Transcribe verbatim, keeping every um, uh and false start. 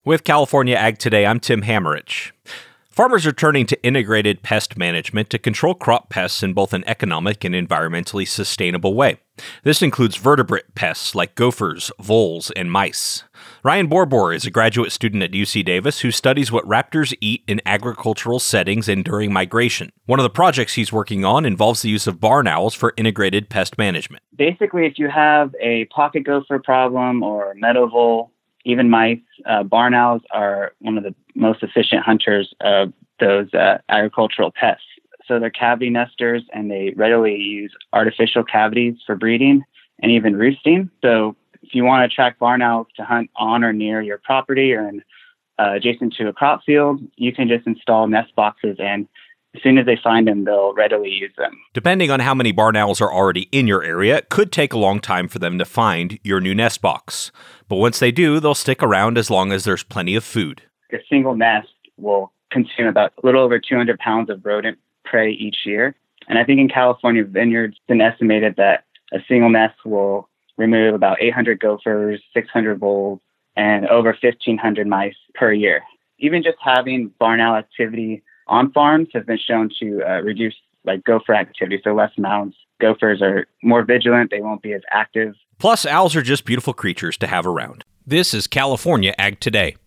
With California Ag Today, I'm Tim Hammerich. Farmers are turning to integrated pest management to control crop pests in both an economic and environmentally sustainable way. This includes vertebrate pests like gophers, voles, and mice. Ryan Borbor is a graduate student at U C Davis who studies what raptors eat in agricultural settings and during migration. One of the projects he's working on involves the use of barn owls for integrated pest management. Basically, if you have a pocket gopher problem or meadow vole, even mice, uh, barn owls are one of the most efficient hunters of those uh, agricultural pests. So they're cavity nesters, and they readily use artificial cavities for breeding and even roosting. So if you want to attract barn owls to hunt on or near your property or in, uh, adjacent to a crop field, you can just install nest boxes, and as soon as they find them, they'll readily use them. Depending on how many barn owls are already in your area, it could take a long time for them to find your new nest box. But once they do, they'll stick around as long as there's plenty of food. A single nest will consume about a little over two hundred pounds of rodent prey each year. And I think in California vineyards, it's been estimated that a single nest will remove about eight hundred gophers, six hundred voles, and over fifteen hundred mice per year. Even just having barn owl activity on farms has been shown to uh, reduce like gopher activity, so less mounts. Gophers are more vigilant, they won't be as active. Plus, owls are just beautiful creatures to have around. This is California Ag Today.